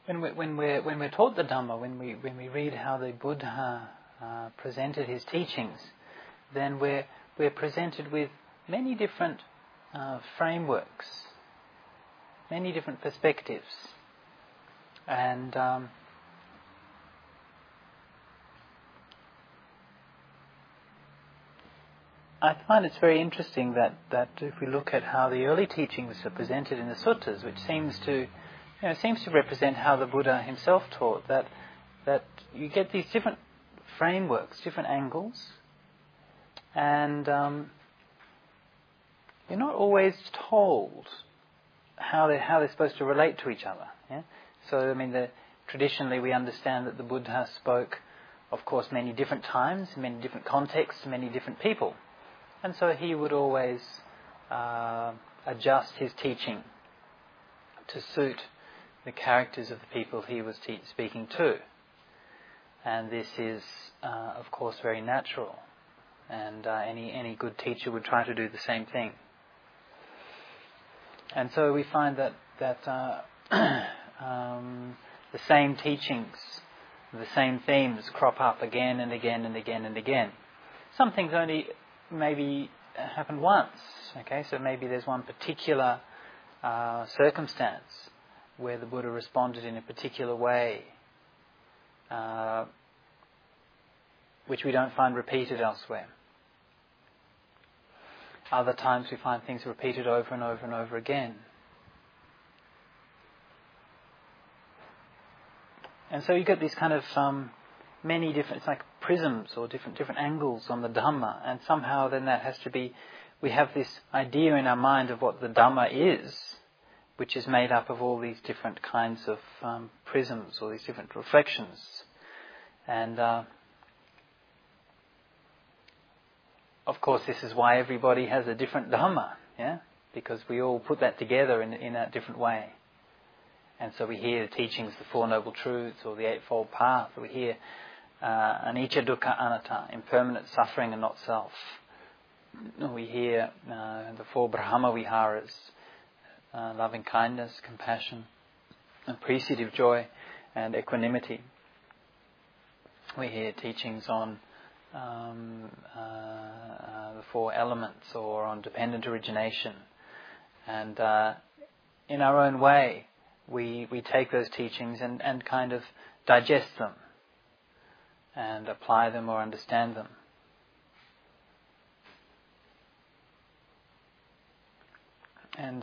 when we're taught the Dhamma, when we read how the Buddha presented his teachings, then we're presented with many different frameworks, many different perspectives, and I find it's very interesting that if we look at how the early teachings are presented in the suttas, which seems to represent how the Buddha himself taught, that you get these different frameworks, different angles, and you're not always told how they're supposed to relate to each other. Yeah? So, traditionally we understand that the Buddha spoke, of course, many different times, many different contexts, many different people. And so he would always adjust his teaching to suit the characters of the people he was speaking to. And this is, of course, very natural. And any good teacher would try to do the same thing. And so we find that the same teachings, the same themes crop up again and again and again and again. Some things only maybe happen once, okay? So maybe there's one particular circumstance where the Buddha responded in a particular way, which we don't find repeated elsewhere. Other times we find things repeated over and over and over again. And so you get these kind of many different, it's like prisms or different angles on the Dhamma, and somehow then that has to be, we have this idea in our mind of what the Dhamma is, which is made up of all these different kinds of prisms or these different reflections. And of course this is why everybody has a different Dhamma, yeah? Because we all put that together in a different way. And so we hear the teachings, the Four Noble Truths or the Eightfold Path. We hear anicca, dukkha, anatta, impermanent suffering and not self. We hear the Four Brahma Viharas, loving kindness, compassion, appreciative joy and equanimity. We hear teachings on the Four Elements or on dependent origination. And in our own way, we take those teachings and kind of digest them and apply them or understand them. And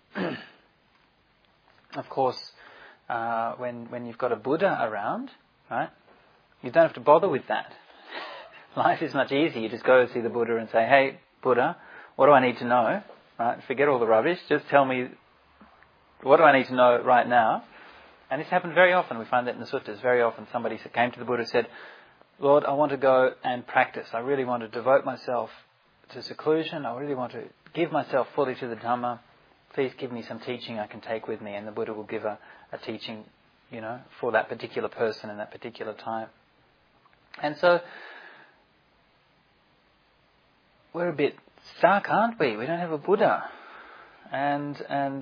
of course, when you've got a Buddha around, right, you don't have to bother with that. Life is much easier. You just go see the Buddha and say, "Hey, Buddha, what do I need to know?" Right? Forget all the rubbish. Just tell me, what do I need to know right now? And this happened very often. We find that in the suttas. Very often somebody came to the Buddha and said, "Lord, I want to go and practice. I really want to devote myself to seclusion. I really want to give myself fully to the Dhamma. Please give me some teaching I can take with me." And the Buddha will give a teaching, for that particular person in that particular time. And so we're a bit stuck, aren't we? We don't have a Buddha. And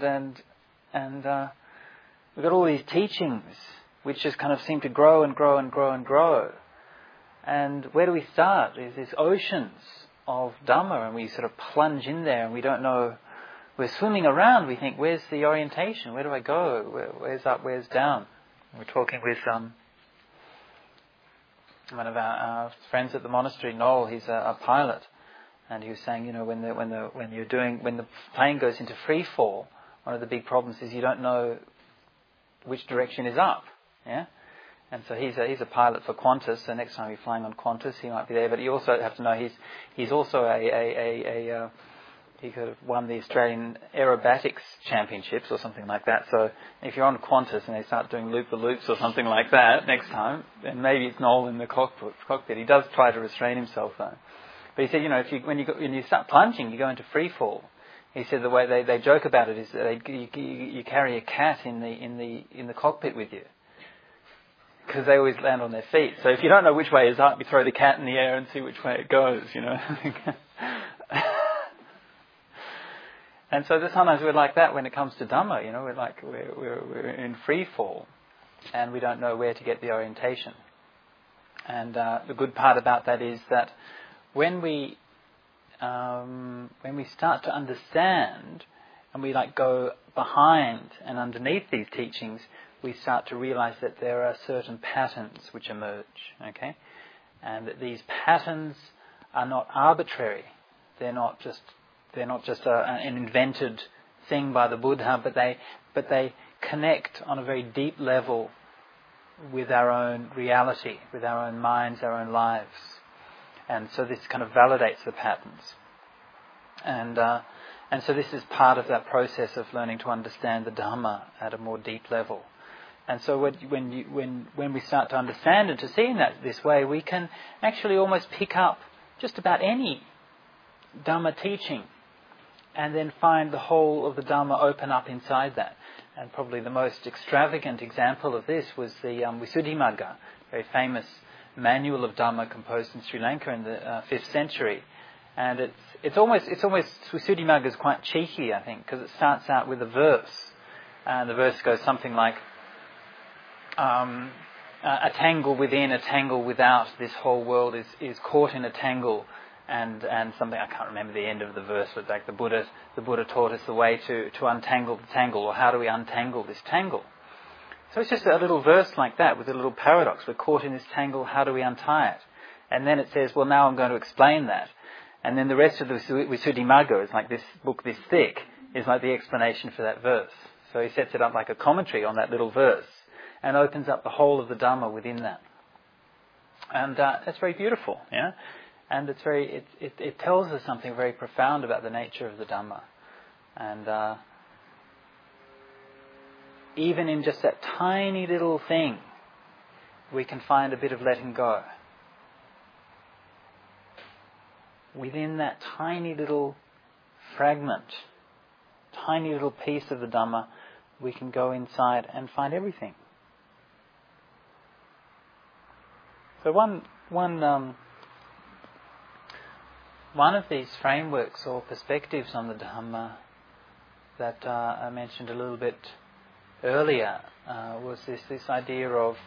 we've got all these teachings which just kind of seem to grow and grow and grow and grow. And where do we start? There's these oceans of Dhamma and we sort of plunge in there and we don't know. We're swimming around. We think, where's the orientation? Where do I go? Where's up? Where's down? We're talking with one of our friends at the monastery, Noel. He's a pilot. And he was saying, when the plane goes into free fall, one of the big problems is you don't know which direction is up. Yeah, and so he's a pilot for Qantas. So next time you're flying on Qantas, he might be there. But you also have to know he's also he could have won the Australian Aerobatics Championships or something like that. So if you're on Qantas and they start doing loop-the-loops or something like that next time, then maybe it's Noel in the cockpit. He does try to restrain himself though. But he said, when you start plunging, you go into free fall. He said the way they joke about it is that you carry a cat in the cockpit with you because they always land on their feet. So if you don't know which way is up, you throw the cat in the air and see which way it goes. And so sometimes we're like that when it comes to Dhamma. We're in free fall, and we don't know where to get the orientation. And the good part about that is that when we start to understand and we go behind and underneath these teachings, we start to realize that there are certain patterns which emerge, okay? And that these patterns are not arbitrary. They're not just an invented thing by the Buddha, but they connect on a very deep level with our own reality, with our own minds, our own lives. And so this kind of validates the patterns. And so this is part of that process of learning to understand the Dhamma at a more deep level. And so when we start to understand and to see in this way, we can actually almost pick up just about any Dhamma teaching and then find the whole of the Dhamma open up inside that. And probably the most extravagant example of this was the Visuddhimagga, very famous manual of Dhamma composed in Sri Lanka in the 5th century. And it's almost Visuddhimagga is quite cheeky, I think, because it starts out with a verse. And the verse goes something like, a tangle within, a tangle without, this whole world is caught in a tangle. And something, I can't remember the end of the verse, but like the Buddha taught us the way to untangle the tangle, or how do we untangle this tangle. So it's just a little verse like that with a little paradox. We're caught in this tangle, how do we untie it? And then it says, well, now I'm going to explain that. And then the rest of the Visuddhimagga is like this book this thick, is like the explanation for that verse. So he sets it up like a commentary on that little verse and opens up the whole of the Dhamma within that. And that's very beautiful, yeah? And it tells us something very profound about the nature of the Dhamma. And even in just that tiny little thing, we can find a bit of letting go. Within that tiny little fragment, tiny little piece of the Dhamma, we can go inside and find everything. So one of these frameworks or perspectives on the Dhamma that I mentioned a little bit earlier was this idea of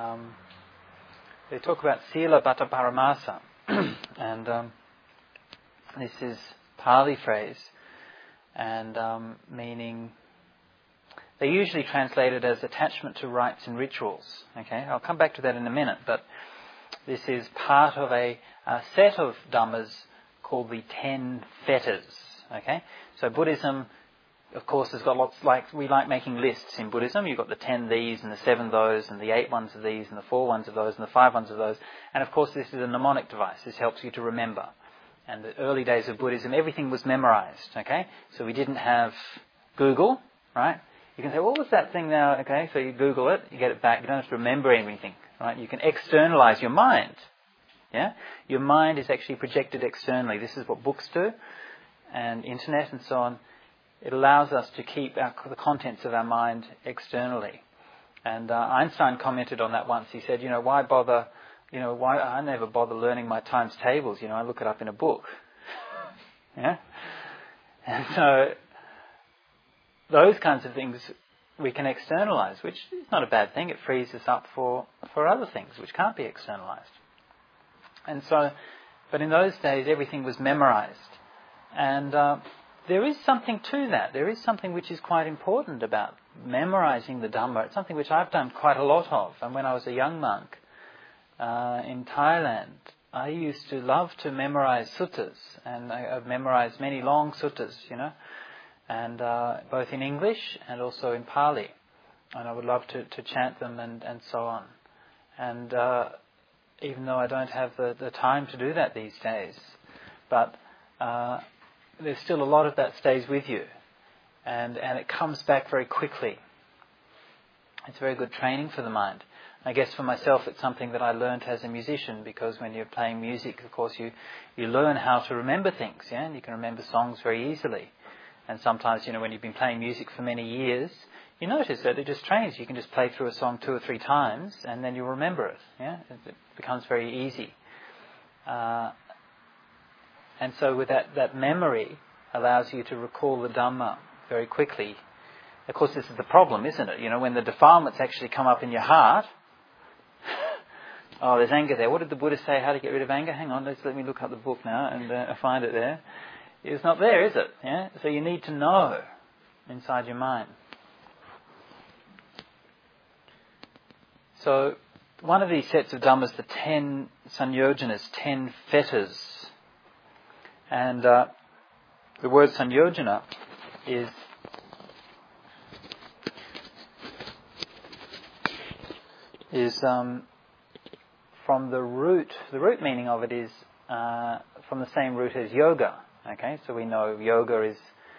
they talk about Sila Bhatta Paramasa, and this is Pali phrase, and meaning they usually translate it as attachment to rites and rituals. Okay, I'll come back to that in a minute, but this is part of a set of Dhammas called the 10 fetters. Okay, so Buddhism, of course, has got lots, we like making lists in Buddhism. You've got the 10 these and the 7 those and the 8 ones of these and the 4 ones of those and the 5 ones of those. And of course this is a mnemonic device. This helps you to remember. And the early days of Buddhism, everything was memorized, okay? So we didn't have Google, right? You can say, what was that thing now? Okay, so you Google it, you get it back. You don't have to remember anything, right? You can externalize your mind, yeah? Your mind is actually projected externally. This is what books do, and internet and so on. It allows us to keep the contents of our mind externally. And Einstein commented on that once. He said, why bother, why I never bother learning my times tables. I look it up in a book. Yeah? And so those kinds of things we can externalize, which is not a bad thing. It frees us up for other things which can't be externalized. And so, but in those days everything was memorized. And there is something to that. There is something which is quite important about memorizing the Dhamma. It's something which I've done quite a lot of. And when I was a young monk in Thailand, I used to love to memorize suttas. And I've memorized many long suttas, and both in English and also in Pali. And I would love to chant them and so on. And even though I don't have the time to do that these days, but there's still a lot of that stays with you, and it comes back very quickly. It's very good training for the mind. I guess for myself it's something that I learned as a musician, because when you're playing music, of course, you learn how to remember things, yeah, and you can remember songs very easily. And sometimes, when you've been playing music for many years, you notice that it just trains. You can just play through a song 2 or 3 times, and then you'll remember it, yeah. It becomes very easy. And so with that memory allows you to recall the Dhamma very quickly. Of course, this is the problem, isn't it? You know, when the defilements actually come up in your heart, oh, there's anger there. What did the Buddha say? How to get rid of anger? Hang on, let me look up the book now and find it there. It's not there, is it? Yeah. So you need to know inside your mind. So one of these sets of dhammas, the 10 sanyojanas, 10 fetters, and the word sanyojana is from the root. The root meaning of it is from the same root as yoga. Okay, so we know yoga is,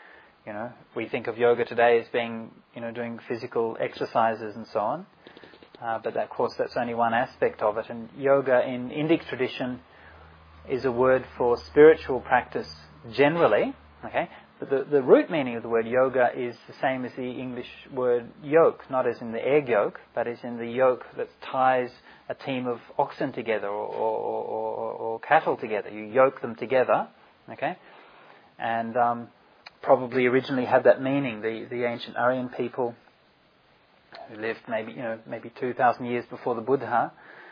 we think of yoga today as being, doing physical exercises and so on. But of course, that's only one aspect of it. And yoga in Indic tradition is a word for spiritual practice generally. Okay, but the root meaning of the word yoga is the same as the English word yoke, not as in the egg yolk, but as in the yoke that ties a team of oxen together or cattle together. You yoke them together. Okay, and probably originally had that meaning. The ancient Aryan people who lived maybe 2,000 years before the Buddha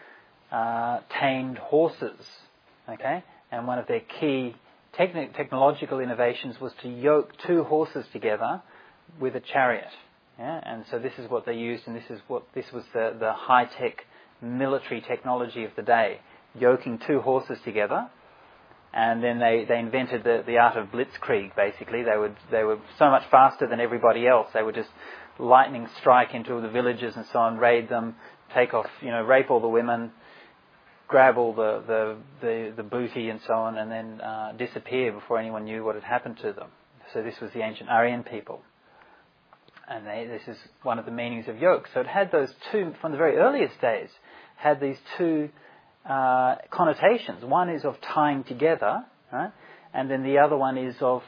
tamed horses. Okay, and one of their key technological innovations was to yoke two horses together with a chariot. Yeah? And so this is what they used, and this was the high-tech military technology of the day, yoking two horses together. And then they invented the art of blitzkrieg. Basically, they were so much faster than everybody else. They would just lightning strike into the villages and so on, raid them, take off, rape all the women, grab all the booty and so on, and then disappear before anyone knew what had happened to them. So this was the ancient Aryan people. And this is one of the meanings of yoke. So it had those two, from the very earliest days, had these two connotations. One is of tying together, right? And then the other one is of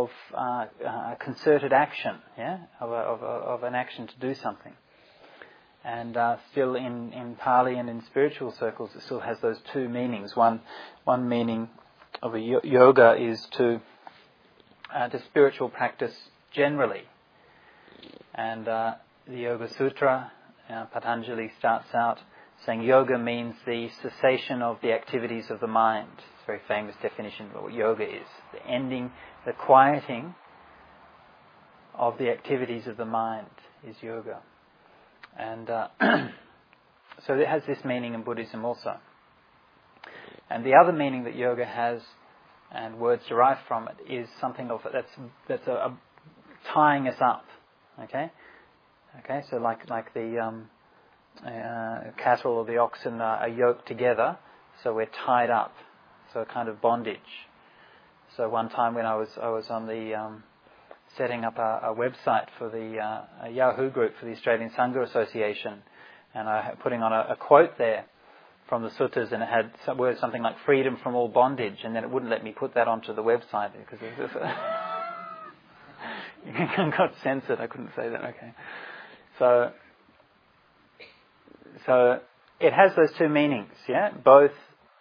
concerted action, yeah, of an action to do something. And still in Pali and in spiritual circles, it still has those two meanings. One meaning of a yoga is to spiritual practice generally. And the Yoga Sutra, Patanjali starts out saying yoga means the cessation of the activities of the mind. It's a very famous definition of what yoga is. The ending, the quieting of the activities of the mind is yoga. And so it has this meaning in Buddhism also. And the other meaning that yoga has, and words derived from it, is something of that's a tying us up. Okay, so like the cattle or the oxen are yoked together, so we're tied up. So a kind of bondage. So one time when I was on the setting up a website for the a Yahoo group for the Australian Sangha Association, and I putting on a quote there from the suttas, and it had words something like freedom from all bondage, and then it wouldn't let me put that onto the website because it got censored. I couldn't say that. Okay, so it has those two meanings, yeah, both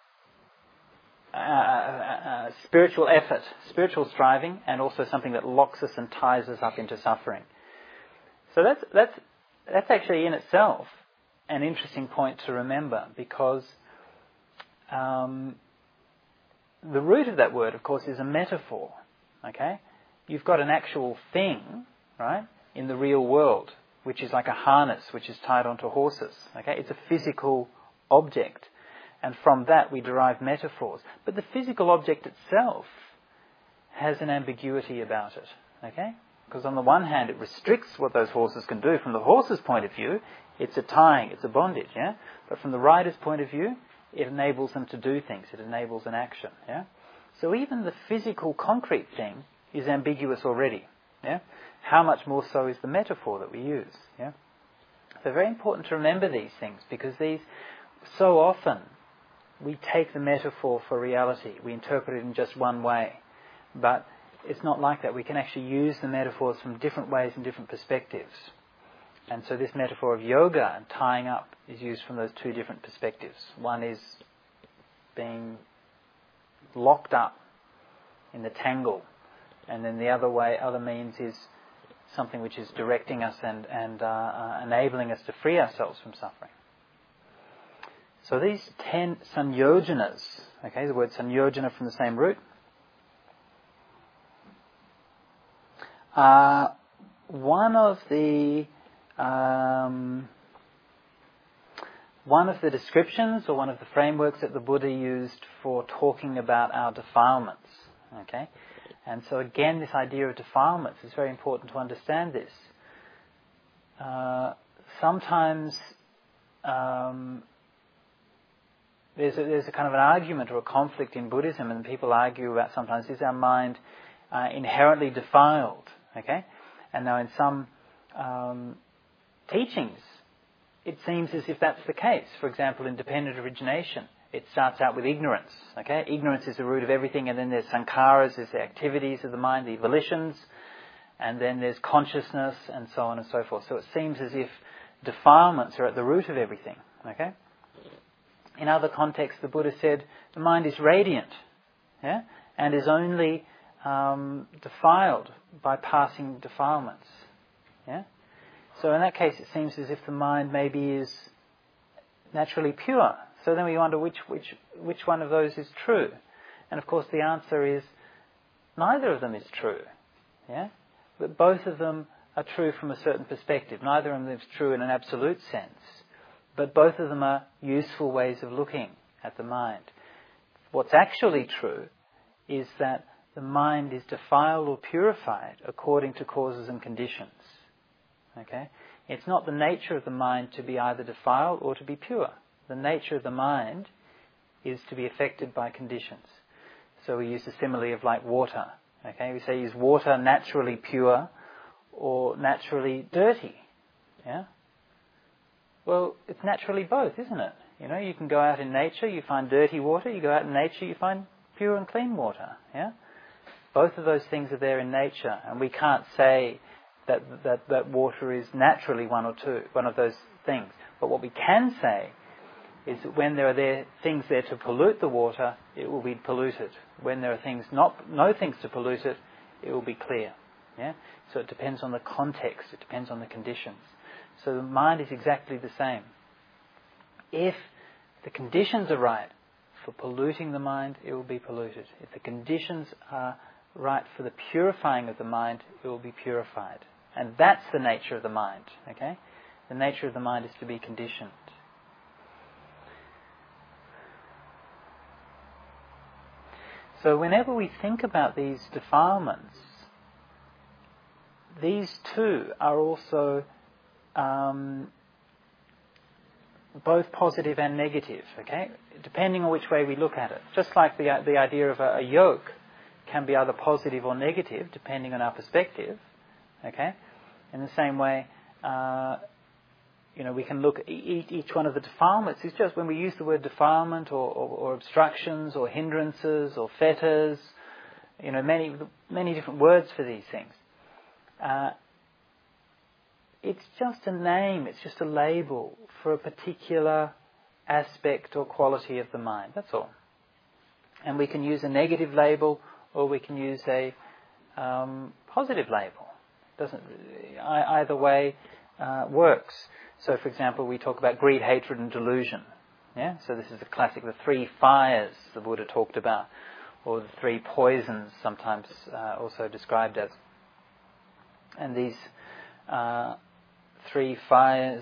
spiritual effort, spiritual striving, and also something that locks us and ties us up into suffering. So that's actually in itself an interesting point to remember, because the root of that word, of course, is a metaphor. Okay, you've got an actual thing, right, in the real world, which is like a harness which is tied onto horses. Okay, it's a physical object. And from that we derive metaphors. But the physical object itself has an ambiguity about it. Okay? Because on the one hand it restricts what those horses can do. From the horse's point of view, it's a tying, it's a bondage. Yeah? But from the rider's point of view, it enables them to do things. It enables an action. Yeah? So even the physical concrete thing is ambiguous already. Yeah? How much more so is the metaphor that we use? Yeah? So very important to remember these things, because these, so often, we take the metaphor for reality. We interpret it in just one way. But it's not like that. We can actually use the metaphors from different ways and different perspectives. And so this metaphor of yoga and tying up is used from those two different perspectives. One is being locked up in the tangle. And then the other means is something which is directing us and enabling us to free ourselves from suffering. So these 10 sanyojanas, okay, the word sanyojana from the same root, are one of the descriptions or one of the frameworks that the Buddha used for talking about our defilements. Okay, and so again, this idea of defilements is very important to understand this. Sometimes there's a kind of an argument or a conflict in Buddhism, and people argue about sometimes, is our mind inherently defiled? Okay, and now in some teachings, it seems as if that's the case. For example, in dependent origination, it starts out with ignorance. Okay, ignorance is the root of everything, and then there's sankharas, there's the activities of the mind, the volitions, and then there's consciousness, and so on and so forth. So it seems as if defilements are at the root of everything. Okay. In other contexts, the Buddha said the mind is radiant, yeah, and is only defiled by passing defilements. Yeah. So in that case, it seems as if the mind maybe is naturally pure. So then we wonder which one of those is true. And of course the answer is neither of them is true. Yeah? But both of them are true from a certain perspective. Neither of them is true in an absolute sense. But both of them are useful ways of looking at the mind. What's actually true is that the mind is defiled or purified according to causes and conditions. Okay? It's not the nature of the mind to be either defiled or to be pure. The nature of the mind is to be affected by conditions. So we use the simile of like water. Okay? We say, is water naturally pure or naturally dirty? Yeah? Well, it's naturally both, isn't it? You know, you can go out in nature, you find dirty water. You go out in nature, you find pure and clean water. Yeah? Both of those things are there in nature, and we can't say that water is naturally one of those things. But what we can say is that when there are things there to pollute the water, it will be polluted. When there are no things to pollute it, it will be clear. Yeah? So it depends on the context, it depends on the conditions. So the mind is exactly the same. If the conditions are right for polluting the mind, it will be polluted. If the conditions are right for the purifying of the mind, it will be purified. And that's the nature of the mind. Okay? The nature of the mind is to be conditioned. So whenever we think about these defilements, these two are also both positive and negative, okay? Depending on which way we look at it. Just like the idea of a yoke can be either positive or negative, depending on our perspective, okay? In the same way, we can look at each one of the defilements. It's just when we use the word defilement or obstructions or hindrances or fetters, many different words for these things. It's just a name, it's just a label for a particular aspect or quality of the mind, that's all. And we can use a negative label or we can use a positive label. Either way works. So for example, we talk about greed, hatred and delusion. Yeah? So this is the classic, the three fires the Buddha talked about, or the three poisons sometimes also described as. And these three fires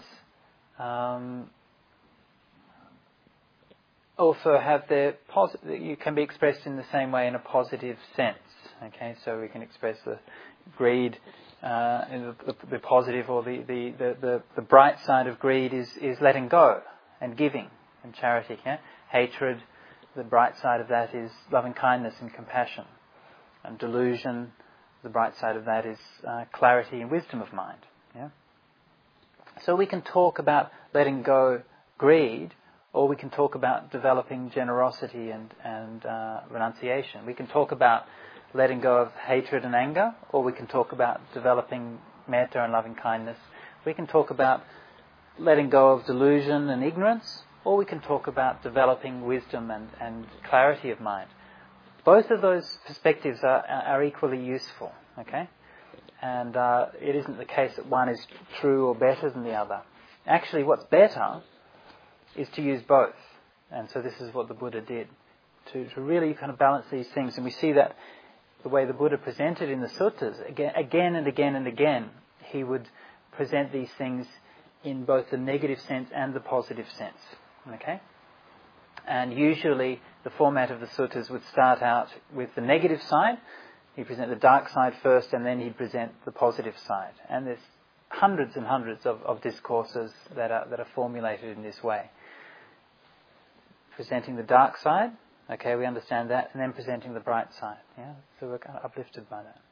also have their you can be expressed in the same way in a positive sense. Okay, so we can express the greed, the positive or the bright side of greed is letting go and giving and charity. Yeah? Hatred, the bright side of that is loving kindness and compassion, and delusion, the bright side of that is clarity and wisdom of mind. Yeah? So we can talk about letting go greed, or we can talk about developing generosity and renunciation. We can talk about letting go of hatred and anger, or we can talk about developing metta and loving kindness. We can talk about letting go of delusion and ignorance, or we can talk about developing wisdom and clarity of mind. Both of those perspectives are equally useful. Okay, And it isn't the case that one is true or better than the other. Actually, what's better is to use both. And so this is what the Buddha did, to really kind of balance these things. And we see that the way the Buddha presented in the suttas, again and again and again, he would present these things in both the negative sense and the positive sense. Okay? And usually the format of the suttas would start out with the negative side. He'd present the dark side first, and then he'd present the positive side. And there's hundreds and hundreds of discourses that are formulated in this way. Presenting the dark side, okay, we understand that, and then presenting the bright side. Yeah, so we're kind of uplifted by that.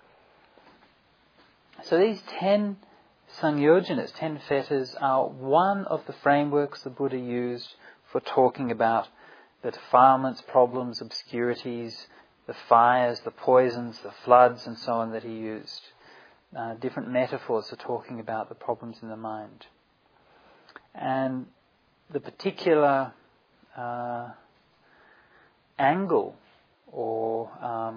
So these 10 Sangyojanas, 10 fetters, are one of the frameworks the Buddha used for talking about the defilements, problems, obscurities, the fires, the poisons, the floods, and so on that he used. Different metaphors for talking about the problems in the mind. And the particular angle or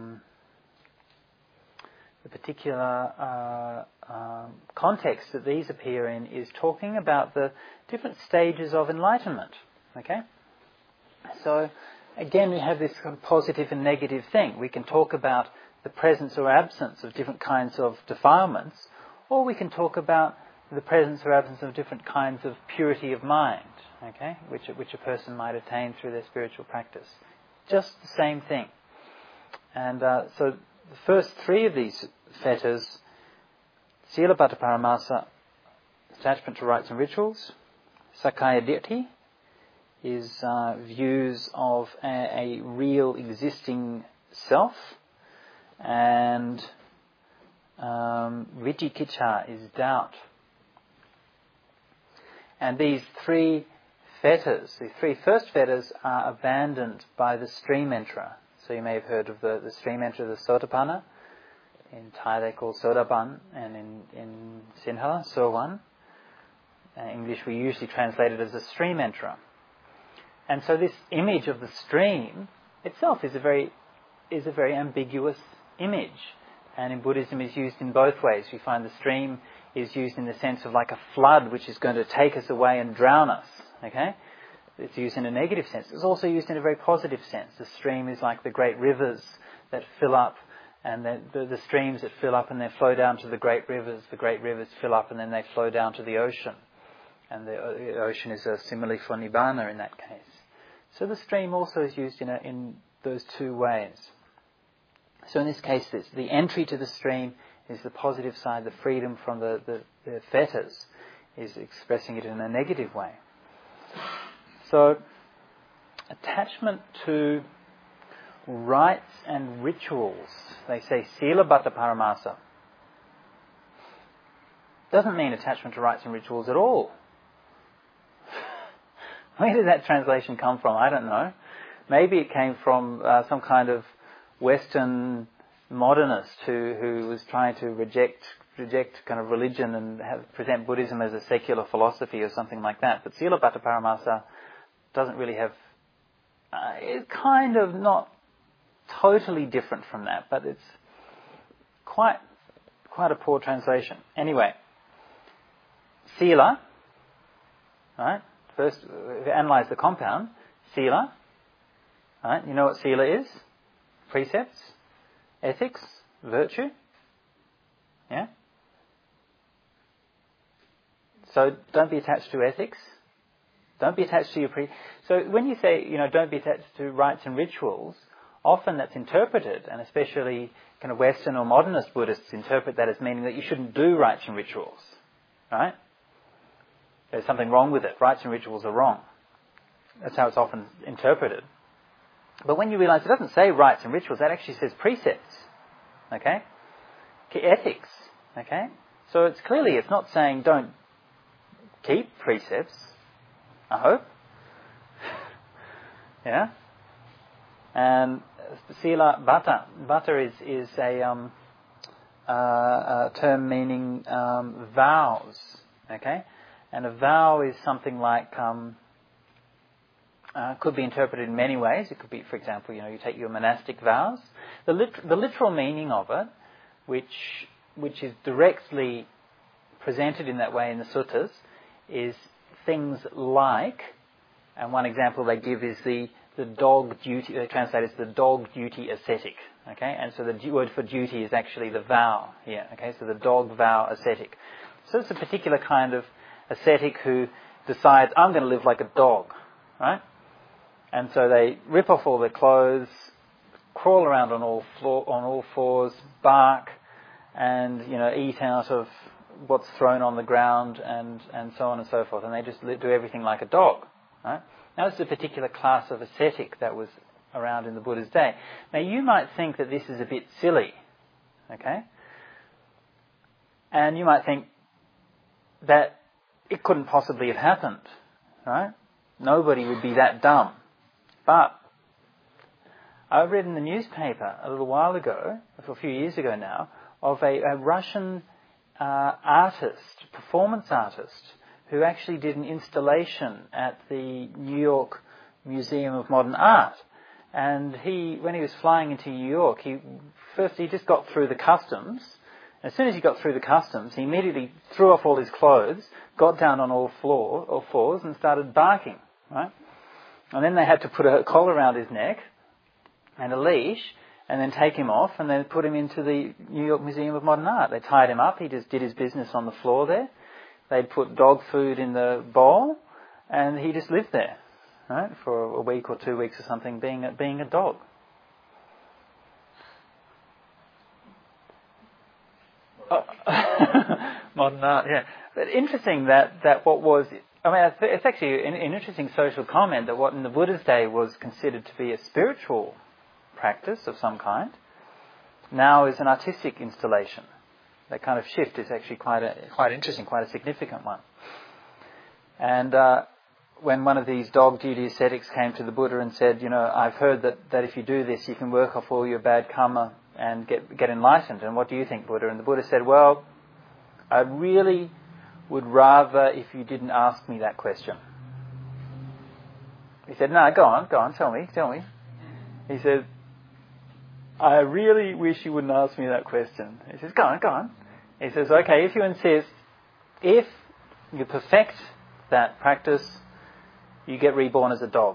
the particular context that these appear in is talking about the different stages of enlightenment. Okay? So, again, we have this kind of positive and negative thing. We can talk about the presence or absence of different kinds of defilements, or we can talk about the presence or absence of different kinds of purity of mind, okay, which a person might attain through their spiritual practice. Just the same thing. And so the first 3 of these fetters, Sila Bhatta Paramasa, attachment to rites and rituals, Sakkaya Ditthi, is views of a real existing self, and Vicikiccha is doubt. And these 3 fetters, the 3 first fetters, are abandoned by the stream enterer. So you may have heard of the stream enterer, the Sotapanna. In Thai they call Sodapan, and in Sinhala, Sowan. In English we usually translate it as a stream enterer. And so this image of the stream itself is a very ambiguous image. And in Buddhism is used in both ways. We find the stream is used in the sense of like a flood which is going to take us away and drown us. Okay? It's used in a negative sense. It's also used in a very positive sense. The stream is like the great rivers that fill up, and the streams that fill up and then flow down to the great rivers. The great rivers fill up and then they flow down to the ocean. And the ocean is a simile for Nibbana in that case. So the stream also is used in those 2 ways. So in this case, the entry to the stream is the positive side. The freedom from the fetters is expressing it in a negative way. So attachment to rites and rituals, they say Sila Bhatta Paramasa, doesn't mean attachment to rites and rituals at all. Where did that translation come from? I don't know. Maybe it came from some kind of Western modernist who was trying to reject kind of religion and present Buddhism as a secular philosophy or something like that. But Sila Bhatta Paramasa doesn't really have... it's kind of not totally different from that, but it's quite a poor translation. Anyway, Sila, right? First, if you analyse the compound, Sila, right? You know what Sila is? Precepts, ethics, virtue. Yeah? So don't be attached to ethics. Don't be attached to your So when you say, don't be attached to rites and rituals, often that's interpreted, and especially kind of Western or modernist Buddhists interpret that as meaning that you shouldn't do rites and rituals. Right? There's something wrong with it. Rites and rituals are wrong. That's how it's often interpreted. But when you realise it doesn't say rites and rituals, that actually says precepts. Okay? Ethics. Okay? So it's not saying don't keep precepts, I hope. Yeah? And Sila Bhatta. Bhatta is a term meaning vows. Okay? And a vow is something like, could be interpreted in many ways. It could be, for example, you take your monastic vows. The literal meaning of it, which which is directly presented in that way in the suttas is things like, and one example they give is the dog duty, they translate as the dog duty ascetic. Okay, and so the word for duty is actually the vow here. Okay, so the dog vow ascetic. So it's a particular kind of ascetic who decides, I'm going to live like a dog, right? And so they rip off all their clothes, crawl around on all fours, bark, and eat out of what's thrown on the ground, and so on and so forth. And they just do everything like a dog, right? Now this is a particular class of ascetic that was around in the Buddha's day. Now you might think that this is a bit silly, okay? And you might think that it couldn't possibly have happened, right? Nobody would be that dumb. But I read in the newspaper a little while ago, a few years ago now, of a Russian performance artist, who actually did an installation at the New York Museum of Modern Art. And when he was flying into New York, he just got through the customs. As soon as he got through the customs, he immediately threw off all his clothes, got down on all fours, and started barking, right? And then they had to put a collar around his neck and a leash, and then take him off, and then put him into the New York Museum of Modern Art. They tied him up. He just did his business on the floor there. They'd put dog food in the bowl, and he just lived there, right, for a week or 2 weeks or something, being a dog. Oh. Modern art, yeah. But interesting that what was, it's actually an interesting social comment that what in the Buddha's day was considered to be a spiritual practice of some kind, now is an artistic installation. That kind of shift is actually quite interesting, quite a significant one. And when one of these dog duty ascetics came to the Buddha and said, I've heard that if you do this, you can work off all your bad karma and get enlightened. And what do you think, Buddha? And the Buddha said, well, I really would rather if you didn't ask me that question. He said, no, go on, tell me. He said, I really wish you wouldn't ask me that question. He says, go on. He says, okay, if you insist, if you perfect that practice, you get reborn as a dog.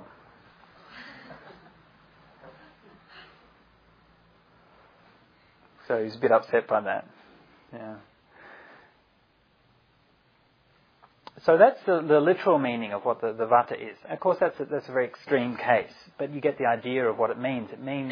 So he's a bit upset by that. Yeah. So that's the literal meaning of what the vata is. Of course, that's a very extreme case, but you get the idea of what it means. It means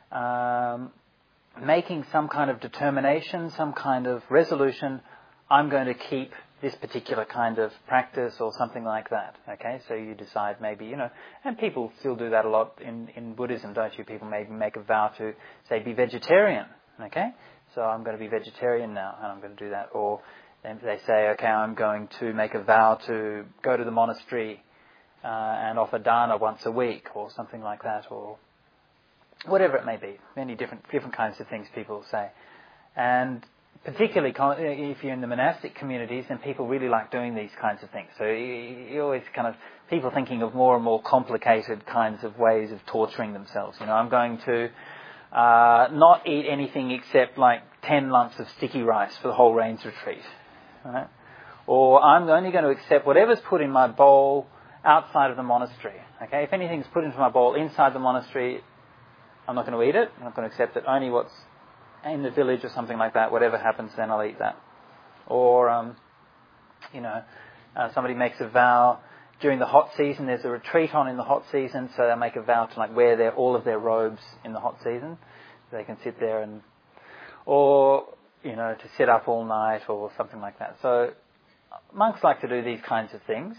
making some kind of determination, some kind of resolution. I'm going to keep this particular kind of practice or something like that. Okay, so you decide maybe, and people still do that a lot in Buddhism, don't you? People maybe make a vow to, say, be vegetarian. Okay, so I'm going to be vegetarian now, and I'm going to do that. Or they say, okay, I'm going to make a vow to go to the monastery and offer dana once a week, or something like that, or whatever it may be. Many different kinds of things people say. And particularly if you're in the monastic communities, then people really like doing these kinds of things. So you always people thinking of more and more complicated kinds of ways of torturing themselves. I'm going to not eat anything except like 10 lumps of sticky rice for the whole rains retreat. Right? Or I'm only going to accept whatever's put in my bowl outside of the monastery. Okay, if anything's put into my bowl inside the monastery, I'm not going to eat it. I'm not going to accept it. Only what's in the village or something like that. Whatever happens, then I'll eat that. Or somebody makes a vow during the hot season. There's a retreat on in the hot season, so they make a vow to wear all of their robes in the hot season. So they can sit there or to sit up all night or something like that. So monks like to do these kinds of things.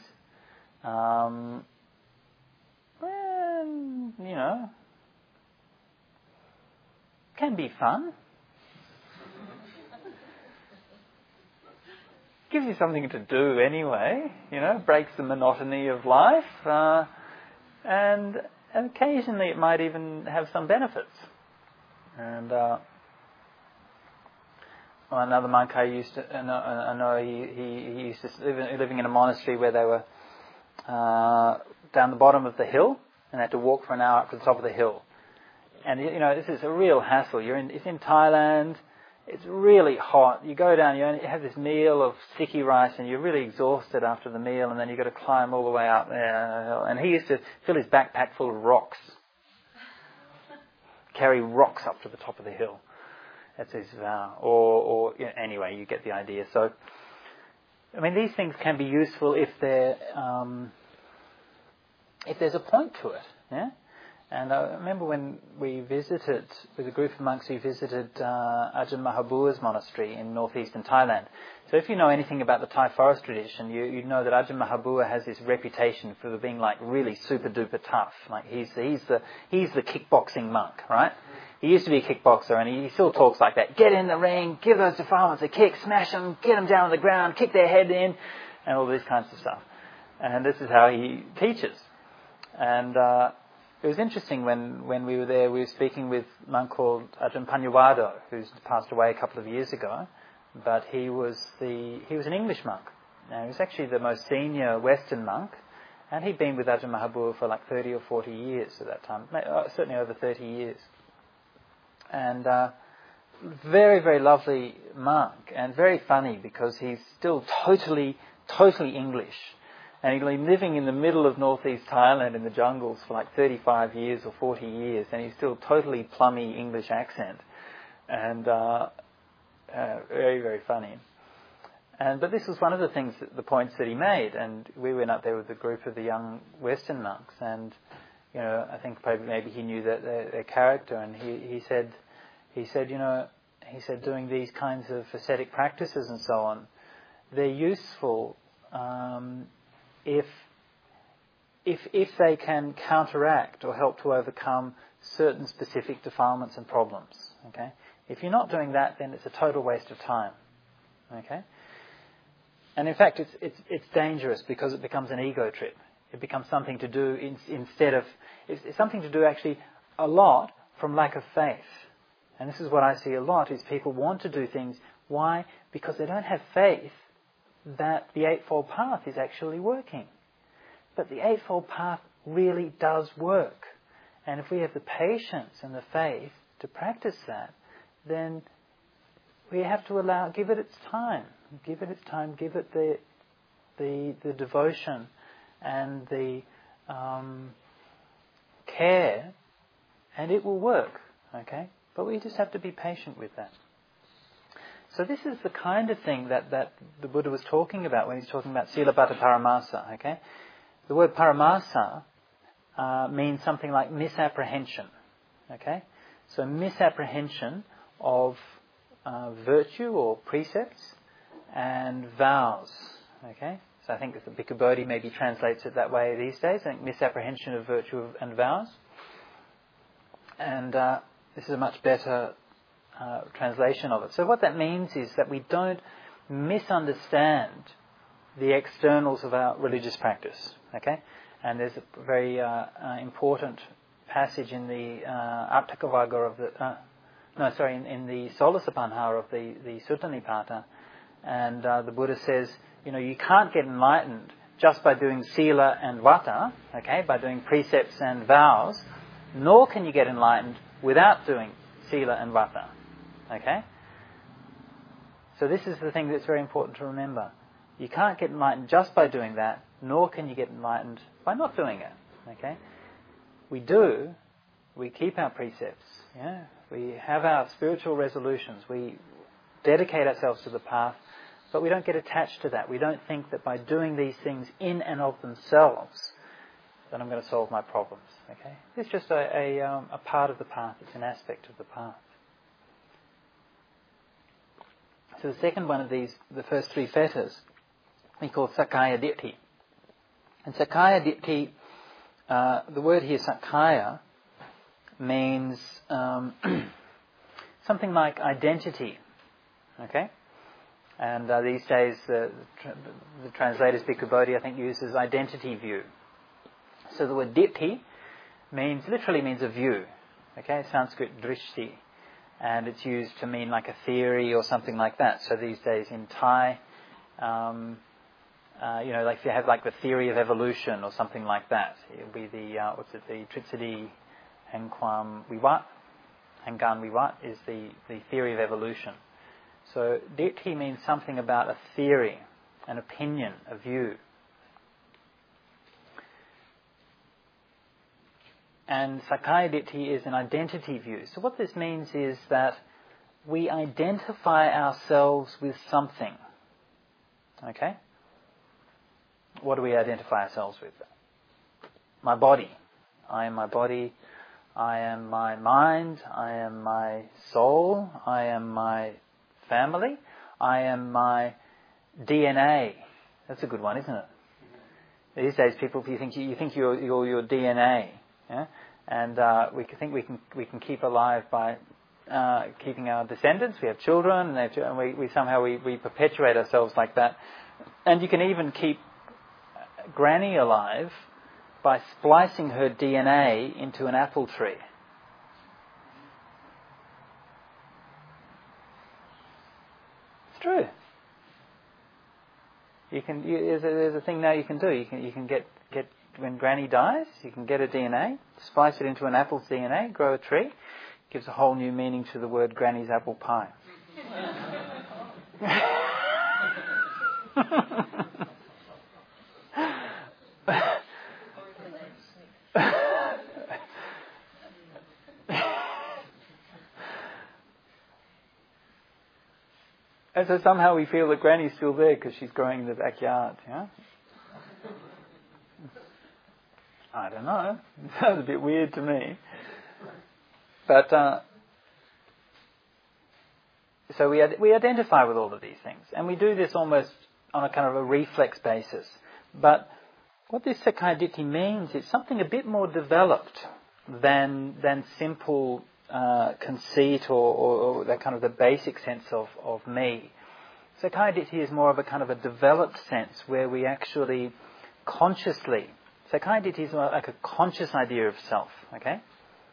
Can be fun. Gives you something to do anyway, breaks the monotony of life, and occasionally it might even have some benefits. And another monk I know, he used to living in a monastery where they were down the bottom of the hill and had to walk for an hour up to the top of the hill. And this is a real hassle. It's in Thailand. It's really hot. You go down, you have this meal of sticky rice, and you're really exhausted after the meal, and then you've got to climb all the way up there. And he used to fill his backpack full of rocks. Carry rocks up to the top of the hill. That's his vow. Anyway, you get the idea. So, I mean, these things can be useful if there's a point to it. Yeah. And I remember when we visited, with a group of monks, we visited Ajahn Mahabua's monastery in northeastern Thailand. So if you know anything about the Thai forest tradition, you know that Ajahn Mahabua has this reputation for being like really super duper tough. Like he's the kickboxing monk, right? He used to be a kickboxer, and he still talks like that. Get in the ring, give those defilements a kick, smash them, get them down on the ground, kick their head in, and all these kinds of stuff. And this is how he teaches. And it was interesting when we were there, we were speaking with a monk called Ajahn Panyawado, who's passed away a couple of years ago, but he was an English monk. Now, he was actually the most senior Western monk, and he'd been with Ajahn Mahabua for like 30 or 40 years at that time, certainly over 30 years. And very, very lovely monk, and very funny because he's still totally English. And he'd been living in the middle of northeast Thailand in the jungles for like 35 years or 40 years, and he's still totally plummy English accent. And very, very funny. But this was one of the points that he made, and we went up there with a group of the young Western monks, and I think maybe he knew that their character, and he said doing these kinds of ascetic practices and so on, they're useful if they can counteract or help to overcome certain specific defilements and problems. Okay, if you're not doing that, then it's a total waste of time. Okay, and in fact, it's dangerous because it becomes an ego trip. It becomes something to do instead of it's something to do actually a lot from lack of faith. And this is what I see a lot: is people want to do things. Why? Because they don't have faith that the Eightfold Path is actually working. But the Eightfold Path really does work. And if we have the patience and the faith to practice that, then we have to give it its time. Give it its time, give it the devotion and the care, and it will work. Okay? But we just have to be patient with that. So this is the kind of thing that the Buddha was talking about when he's talking about Silabbata Paramasa. Okay, the word paramasa means something like misapprehension. Okay, so misapprehension of virtue or precepts and vows. Okay, so I think the Bhikkhu Bodhi maybe translates it that way these days. I think misapprehension of virtue and vows. And this is a much better translation of it. So what that means is that we don't misunderstand the externals of our religious practice. Okay, and there's a very important passage in the Atthakavagga of in the Solasapanha of the Sutta Nipata, and the Buddha says, you can't get enlightened just by doing sila and vata, okay, by doing precepts and vows, nor can you get enlightened without doing sila and vata. Okay? So this is the thing that's very important to remember. You can't get enlightened just by doing that, nor can you get enlightened by not doing it. Okay? We keep our precepts. Yeah? We have our spiritual resolutions. We dedicate ourselves to the path, but we don't get attached to that. We don't think that by doing these things in and of themselves, that I'm going to solve my problems. Okay? It's just a part of the path. It's an aspect of the path. So the second one of these, the first three fetters, we call Sakkaya Ditthi. And Sakkaya Ditthi, the word here, Sakkaya, means something like identity. Okay? And these days, the translators, Bhikkhu Bodhi, I think, uses identity view. So the word Ditthi literally means a view. Okay? Sanskrit drishti. And it's used to mean like a theory or something like that. So these days in Thai, like if you have like the theory of evolution or something like that, it'll be the Tritsadi Hengkwan Vivat. Hengkan Vivat is the theory of evolution. So ditthi means something about a theory, an opinion, a view. And Sakkaya Ditthi is an identity view. So what this means is that we identify ourselves with something. Okay? What do we identify ourselves with? My body. I am my body. I am my mind. I am my soul. I am my family. I am my DNA. That's a good one, isn't it? These days, people, you think you're your DNA. Yeah? And we think we can keep alive by keeping our descendants. We have children, and we somehow perpetuate ourselves like that. And you can even keep Granny alive by splicing her DNA into an apple tree. It's true. There's a thing now you can do. You can get when Granny dies, you can get her DNA, splice it into an apple's DNA, grow a tree. Gives a whole new meaning to the word Granny's apple pie. And so somehow we feel that Granny's still there because she's growing in the backyard. Yeah? I don't know. It sounds a bit weird to me. But so we identify with all of these things, and we do this almost on a kind of a reflex basis. But what this Sakkaya Ditthi means is something a bit more developed than simple conceit or that kind of the basic sense of me. Sakkaya Ditthi is more of a kind of a developed sense where we actually consciously. Sakkaya Ditthi is like a conscious idea of self. Okay.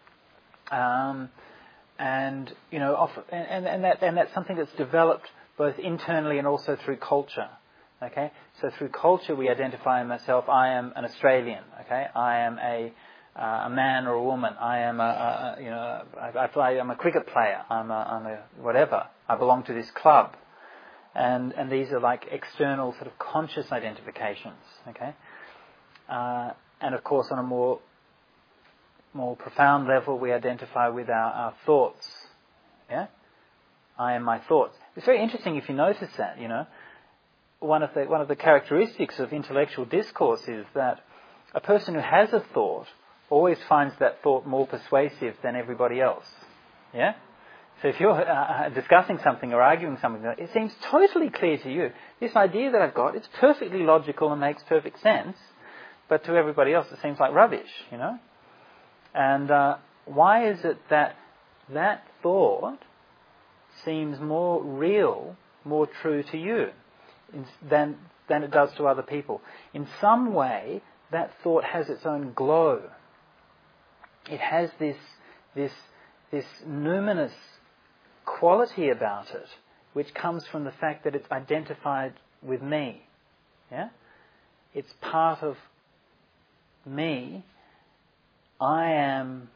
And you know, and that's something that's developed both internally and also through culture. Okay, so through culture we identify myself. I am an Australian. Okay, I am a man or a woman. I am I'm a cricket player. I'm a whatever. I belong to this club, and these are like external sort of conscious identifications. Okay, and of course on a more profound level, we identify with our thoughts. Yeah, I am my thoughts. It's very interesting if you notice that. You know, one of the characteristics of intellectual discourse is that a person who has a thought always finds that thought more persuasive than everybody else. Yeah. So if you're discussing something or arguing something, it seems totally clear to you. This idea that I've got, it's perfectly logical and makes perfect sense, but to everybody else it seems like rubbish. You know. And why is it that thought seems more real, more true to you than it does to other people? In some way, that thought has its own glow. It has this numinous quality about it, which comes from the fact that it's identified with me. Yeah, it's part of me. I am,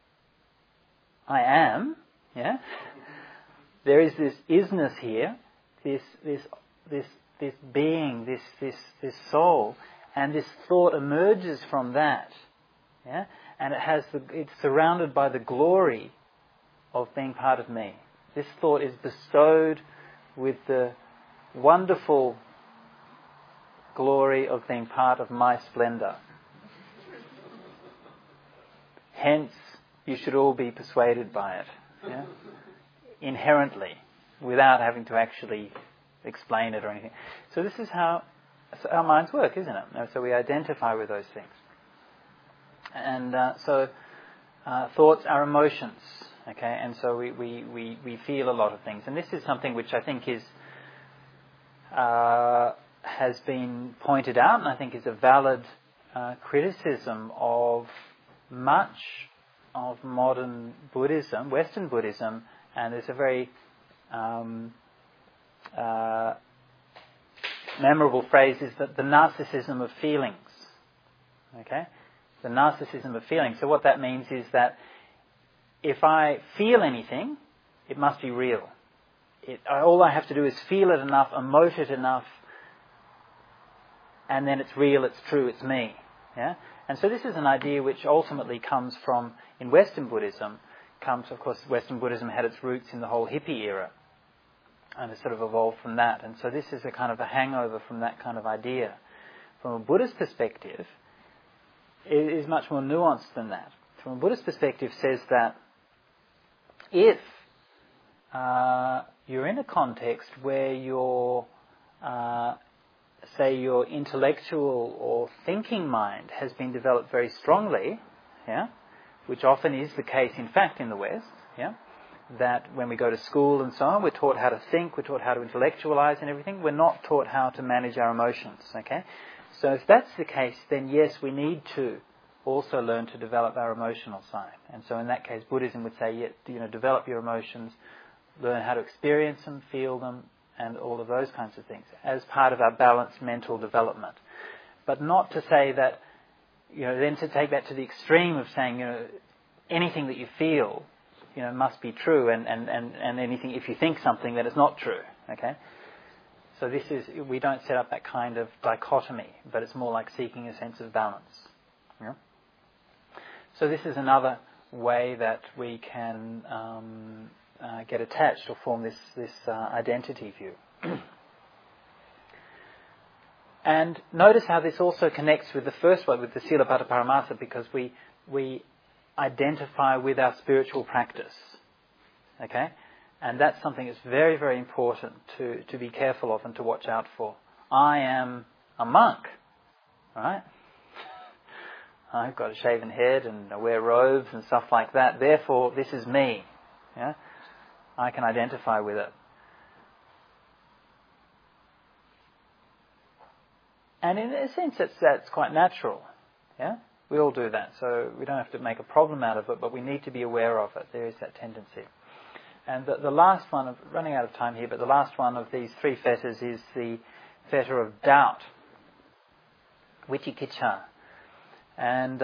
yeah. There is this isness here, this being, this soul, and this thought emerges from that, yeah. And it's surrounded by the glory of being part of me. This thought is bestowed with the wonderful glory of being part of my splendour. Hence, you should all be persuaded by it, yeah? Inherently, without having to actually explain it or anything. So this is how our minds work, isn't it? So we identify with those things. And thoughts are emotions, okay? And so we feel a lot of things. And this is something which I think has been pointed out, and I think is a valid criticism of much of modern Buddhism, Western Buddhism, and there's a very memorable phrase is that the narcissism of feelings. Okay? The narcissism of feelings. So what that means is that if I feel anything, it must be real. all I have to do is feel it enough, emote it enough, and then it's real, it's true, it's me. Yeah? And so this is an idea which ultimately comes from, in Western Buddhism, of course, Western Buddhism had its roots in the whole hippie era, and has sort of evolved from that. And so this is a kind of a hangover from that kind of idea. From a Buddhist perspective, it is much more nuanced than that. From a Buddhist perspective, says that if you're in a context where your intellectual or thinking mind has been developed very strongly, yeah, which often is the case, in fact, in the West, yeah, that when we go to school and so on, we're taught how to think, we're taught how to intellectualize and everything. We're not taught how to manage our emotions, okay? So if that's the case, then yes, we need to also learn to develop our emotional side. And so in that case, Buddhism would say, develop your emotions, learn how to experience them, feel them, and all of those kinds of things as part of our balanced mental development. But not to say that, then to take that to the extreme of saying, anything that you feel, must be true, and anything, if you think something, then it's not true, okay? So we don't set up that kind of dichotomy, but it's more like seeking a sense of balance. Yeah? So this is another way that we can get attached or form this identity view. And notice how this also connects with the first one, with the Silabbata Paramasa, because we identify with our spiritual practice. Okay? And that's something that's very, very important to be careful of and to watch out for. I am a monk, right? I've got a shaven head and I wear robes and stuff like that. Therefore, this is me. Yeah? I can identify with it. And in a sense, that's quite natural. Yeah? We all do that, so we don't have to make a problem out of it, but we need to be aware of it. There is that tendency. And the last one, I'm running out of time here, but the last one of these three fetters is the fetter of doubt, vicikiccha. And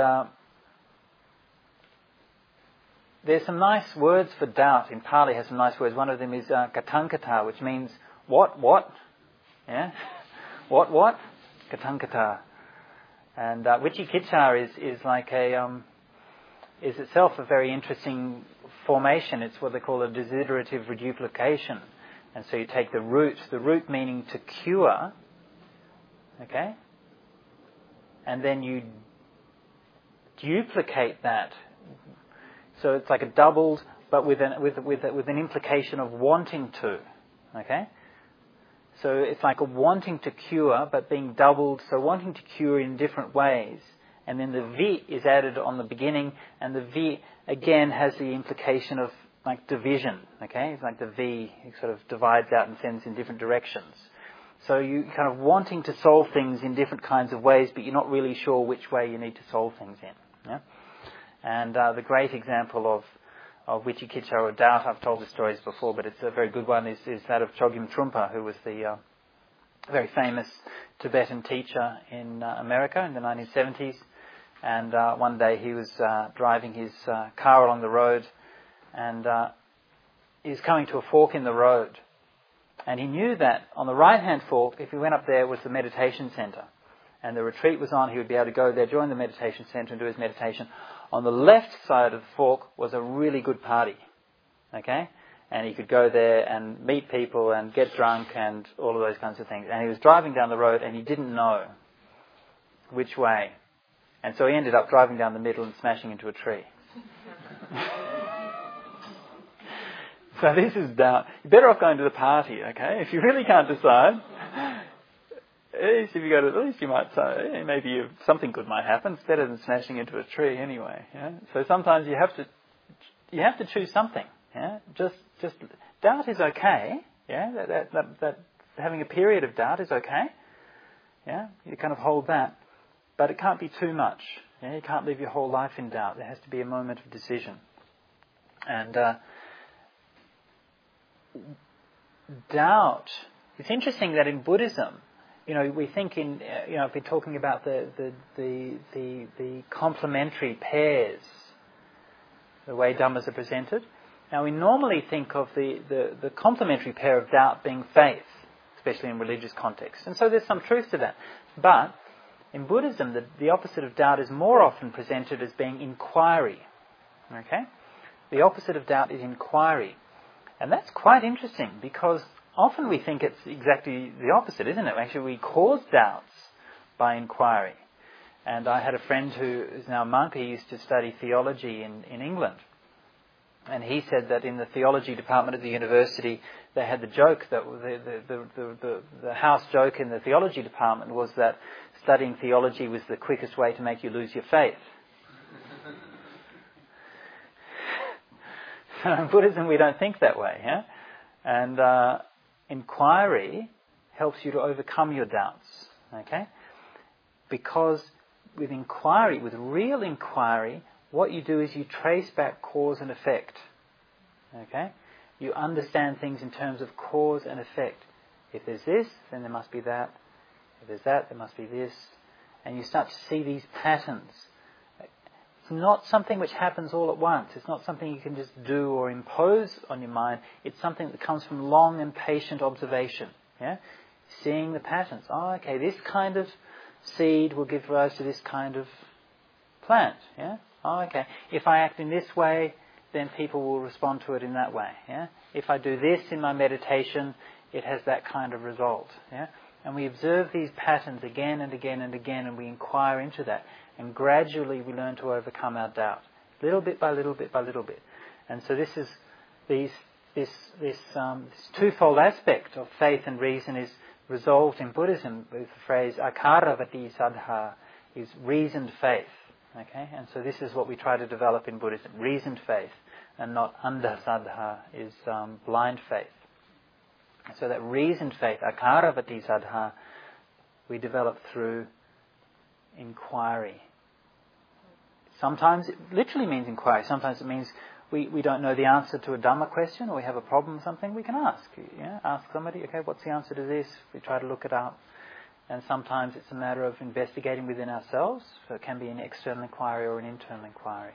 there's some nice words for doubt. In Pali has some nice words. One of them is katankata, which means what? Yeah? What? Katankata. And vicikiccha is like is itself a very interesting formation. It's what they call a desiderative reduplication. And so you take the root meaning to cure, okay? And then you duplicate that. So it's like a doubled, but with an implication of wanting to, okay? So it's like a wanting to cure, but being doubled, so wanting to cure in different ways. And then the vi is added on the beginning, and the vi again has the implication of like division, okay? It's like the vi sort of divides out and sends in different directions. So you kind of wanting to solve things in different kinds of ways, but you're not really sure which way you need to solve things in. Yeah? And the great example of vicikiccha or doubt, I've told the stories before, but it's a very good one, is that of Chogyam Trungpa, who was the very famous Tibetan teacher in America in the 1970s. And one day he was driving his car along the road, and he was coming to a fork in the road. And he knew that on the right-hand fork, if he went up there, was the meditation centre. And the retreat was on, he would be able to go there, join the meditation centre and do his meditation. On the left side of the fork was a really good party. Okay? And he could go there and meet people and get drunk and all of those kinds of things. And he was driving down the road and he didn't know which way. And so he ended up driving down the middle and smashing into a tree. So this is doubt. You're better off going to the party, okay? If you really can't decide, at least if you go to, at least you might say, maybe something good might happen. It's better than smashing into a tree anyway. Yeah? So sometimes you have to choose something. Yeah? Just doubt is okay. Yeah, that having a period of doubt is okay. Yeah, you kind of hold that. But it can't be too much. Yeah? You can't live your whole life in doubt. There has to be a moment of decision. And doubt. It's interesting that in Buddhism, we think in if we're talking about the complementary pairs, the way Dhammas are presented, Now we normally think of the complementary pair of doubt being faith, especially in religious contexts. And so there's some truth to that. But in Buddhism, the opposite of doubt is more often presented as being inquiry. Okay? The opposite of doubt is inquiry. And that's quite interesting because often we think it's exactly the opposite, isn't it? Actually, we cause doubts by inquiry. And I had a friend who is now a monk. He used to study theology in England. And he said that in the theology department of the university, they had the joke that the house joke in the theology department was that studying theology was the quickest way to make you lose your faith. So in Buddhism, we don't think that way, yeah? And inquiry helps you to overcome your doubts, okay? Because with inquiry, with real inquiry, what you do is you trace back cause and effect, okay? You understand things in terms of cause and effect. If there's this, then there must be that. If there's that, there must be this. And you start to see these patterns. It's not something which happens all at once. It's not something you can just do or impose on your mind. It's something that comes from long and patient observation. Yeah? Seeing the patterns. Oh, okay, this kind of seed will give rise to this kind of plant. Yeah? Oh, okay. If I act in this way, then people will respond to it in that way. Yeah? If I do this in my meditation, it has that kind of result. Yeah? And we observe these patterns again and again and again, and we inquire into that. And gradually we learn to overcome our doubt, little bit by little bit by little bit. And so this is this twofold aspect of faith and reason is resolved in Buddhism with the phrase akaravati saddha, is reasoned faith. Okay, and so this is what we try to develop in Buddhism: reasoned faith, and not andha saddha, is blind faith. So that reasoned faith, akaravati saddha, we develop through inquiry. Sometimes it literally means inquiry. Sometimes it means we don't know the answer to a Dhamma question, or we have a problem with something, we can ask. Yeah? Ask somebody, okay, what's the answer to this? We try to look it up. And sometimes it's a matter of investigating within ourselves. So it can be an external inquiry or an internal inquiry.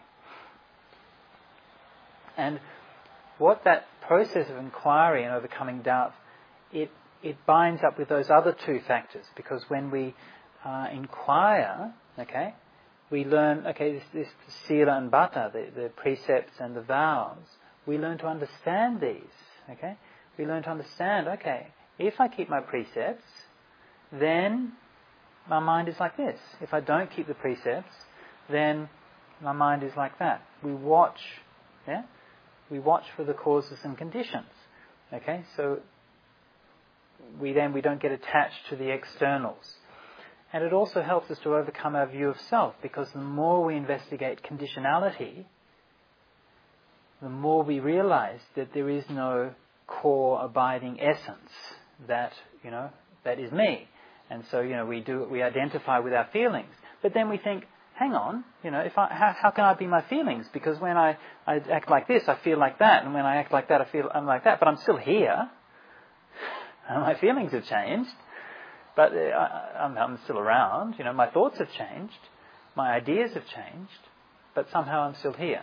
And what that process of inquiry and overcoming doubt, it binds up with those other two factors. Because when we inquire, okay, we learn, okay, this sila and bhatta, the precepts and the vows, we learn to understand these, okay? We learn to understand, okay, if I keep my precepts, then my mind is like this. If I don't keep the precepts, then my mind is like that. We watch, yeah? We watch for the causes and conditions, okay? So we don't get attached to the externals. And it also helps us to overcome our view of self, because the more we investigate conditionality, the more we realize that there is no core abiding essence that is me. And so, we identify with our feelings. But then we think, hang on, how can I be my feelings? Because when I act like this, I feel like that. And when I act like that, I'm like that. But I'm still here. And my feelings have changed. But I'm still around. My thoughts have changed. My ideas have changed. But somehow I'm still here.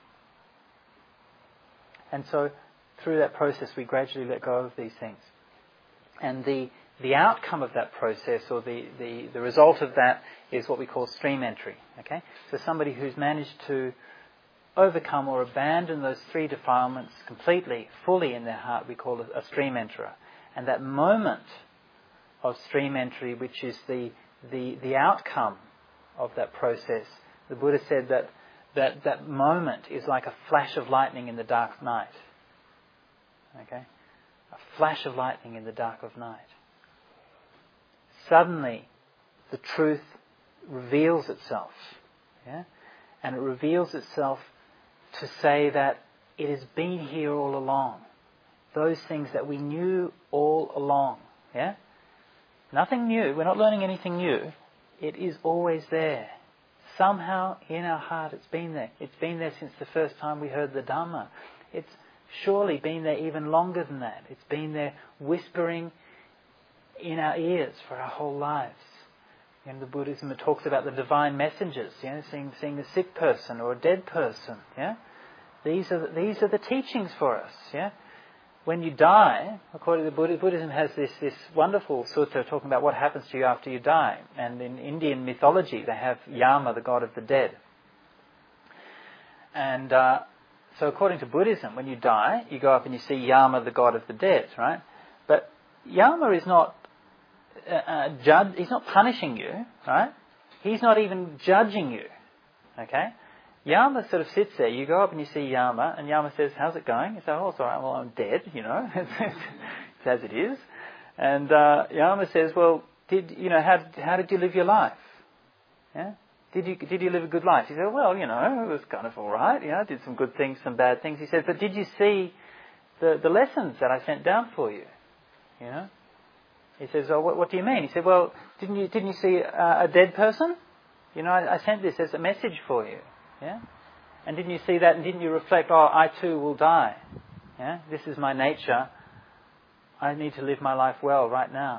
And so through that process, we gradually let go of these things. And the outcome of that process, or the result of that, is what we call stream entry. Okay? So somebody who's managed to overcome or abandon those three defilements completely, fully in their heart, we call it a stream enterer. And that moment of stream entry, which is the outcome of that process, the Buddha said that moment is like a flash of lightning in the dark night. Okay? A flash of lightning in the dark of night. Suddenly, the truth reveals itself. Yeah? And it reveals itself to say that it has been here all along. Those things that we knew all along. Yeah? Nothing new. We're not learning anything new. It is always there. Somehow in our heart it's been there. It's been there since the first time we heard the Dhamma. It's surely been there even longer than that. It's been there whispering in our ears for our whole lives. In the Buddhism it talks about the divine messengers, seeing a sick person or a dead person. Yeah? These are the teachings for us. Yeah. When you die, according to Buddhism has this wonderful sutta talking about what happens to you after you die. And in Indian mythology, they have Yama, the god of the dead. And so according to Buddhism, when you die, you go up and you see Yama, the god of the dead, right? But Yama is not he's not punishing you, right? He's not even judging you, okay? Yama sort of sits there. You go up and you see Yama, and Yama says, "How's it going?" You say, "Oh, it's all right. Well, I'm dead, it's as it is." And Yama says, "Well, how did you live your life? Yeah, did you live a good life?" You say, "Well, it was kind of all right. I did some good things, some bad things." He says, "But did you see the lessons that I sent down for you? He says, "Oh, what do you mean?" He said, "Well, didn't you see a dead person? I sent this as a message for you. Yeah? And didn't you see that? And didn't you reflect, oh, I too will die. Yeah? This is my nature. I need to live my life well right now."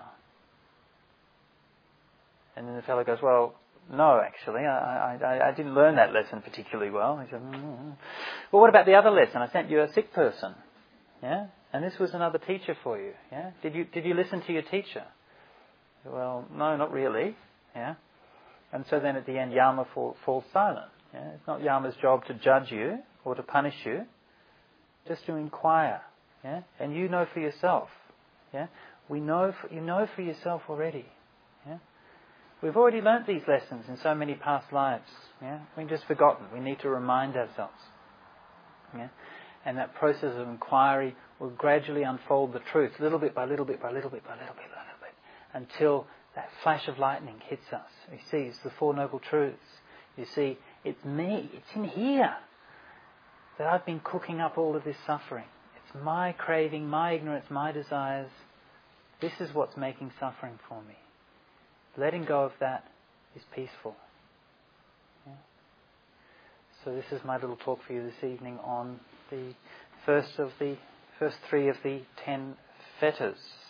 And then the fellow goes, "Well, no, actually, I didn't learn that lesson particularly well." He said, "Well, what about the other lesson? I sent you a sick person. Yeah? And this was another teacher for you. Yeah? Did you listen to your teacher?" "Well, no, not really." Yeah? And so then at the end, Yama falls silent. Yeah? It's not Yama's job to judge you or to punish you, just to inquire. Yeah? And you know for yourself. Yeah? You know for yourself already. Yeah? We've already learnt these lessons in so many past lives. Yeah? We've just forgotten. We need to remind ourselves. Yeah? And that process of inquiry will gradually unfold the truth, little bit by little bit by little bit by little bit by little bit, until that flash of lightning hits us. You see, it's the Four Noble Truths. You see, it's me. It's in here that I've been cooking up all of this suffering. It's my craving, my ignorance, my desires. This is what's making suffering for me. Letting go of that is peaceful. Yeah? So this is my little talk for you this evening on the first 3 of the 10 fetters.